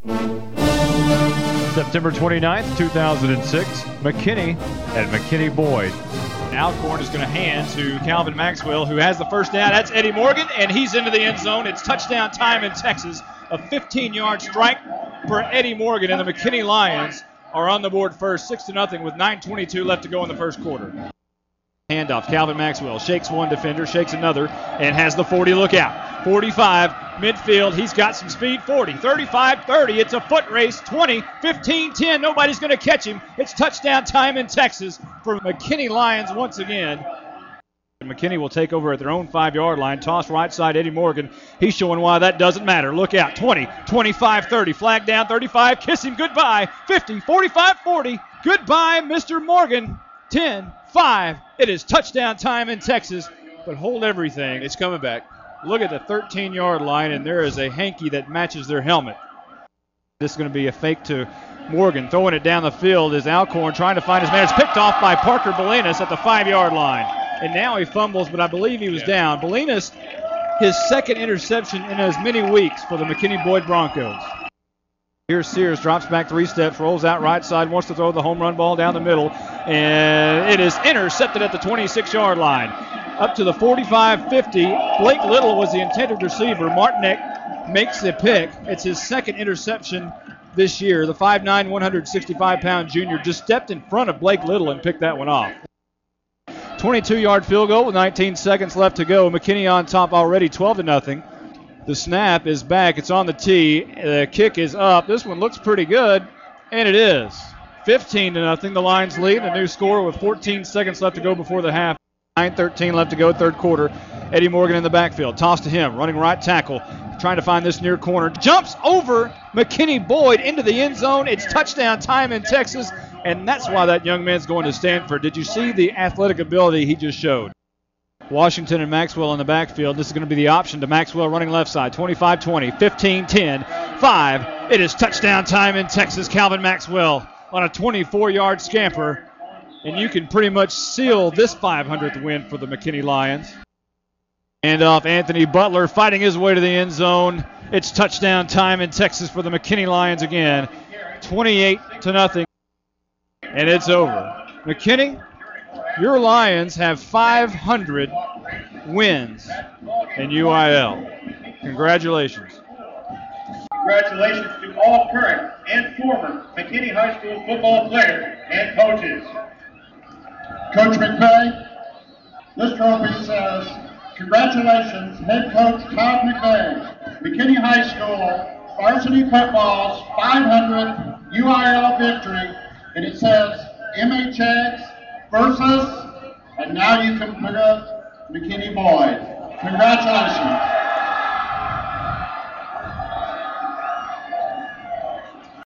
September 29th, 2006, McKinney and McKinney Boyd. Alcorn is going to hand to Calvin Maxwell, who has the first down. That's Eddie Morgan, and he's into the end zone. It's touchdown time in Texas. A 15-yard strike for Eddie Morgan, and the McKinney Lions are on the board first, 6-0 with 9:22 left to go in the first quarter. Handoff, Calvin Maxwell shakes one defender, shakes another, and has the 40 look out. 45, midfield, he's got some speed, 40, 35, 30, it's a foot race, 20, 15, 10, nobody's going to catch him. It's touchdown time in Texas for McKinney Lions once again. McKinney will take over at their own 5-yard line. Toss right side, Eddie Morgan. He's showing why that doesn't matter. Look out, 20, 25, 30. Flag down, 35. Kiss him goodbye. 50, 45, 40. Goodbye, Mr. Morgan. 10, 5. It is touchdown time in Texas. But hold everything. It's coming back. Look at the 13-yard line, and there is a hanky that matches their helmet. This is going to be a fake to Morgan. Throwing it down the field is Alcorn trying to find his man. It's picked off by Parker Bolinas at the 5-yard line. And now he fumbles, but I believe he was down. Bolinas, his second interception in as many weeks for the McKinney Boyd Broncos. Here's Sears, drops back 3 steps, rolls out right side, wants to throw the home run ball down the middle, and it is intercepted at the 26-yard line. Up to the 45-50, Blake Little was the intended receiver. Martinek makes the pick. It's his second interception this year. The 5'9", 165-pound junior just stepped in front of Blake Little and picked that one off. 22-yard field goal with 19 seconds left to go. McKinney on top already, 12-0. The snap is back. It's on the tee. The kick is up. This one looks pretty good, and it is. 15-0. The Lions lead. A new score with 14 seconds left to go before the half. 9:13 left to go, third quarter. Eddie Morgan in the backfield. Toss to him. Running right tackle. Trying to find this near corner. Jumps over McKinney Boyd into the end zone. It's touchdown time in Texas, and that's why that young man's going to Stanford. Did you see the athletic ability he just showed? Washington and Maxwell in the backfield. This is going to be the option to Maxwell running left side. 25-20, 15-10, 5. It is touchdown time in Texas. Calvin Maxwell on a 24-yard scamper. And you can pretty much seal this 500th win for the McKinney Lions. And off Anthony Butler fighting his way to the end zone. It's touchdown time in Texas for the McKinney Lions again. 28-0. And it's over. McKinney, your Lions have 500 wins in UIL. Congratulations. Congratulations to all current and former McKinney High School football players and coaches. Coach McVeigh, this trophy says, congratulations, head coach Todd McVeigh, McKinney High School varsity football's 500th UIL victory, and it says MHX versus, and now you can put up McKinney Boyd. Congratulations.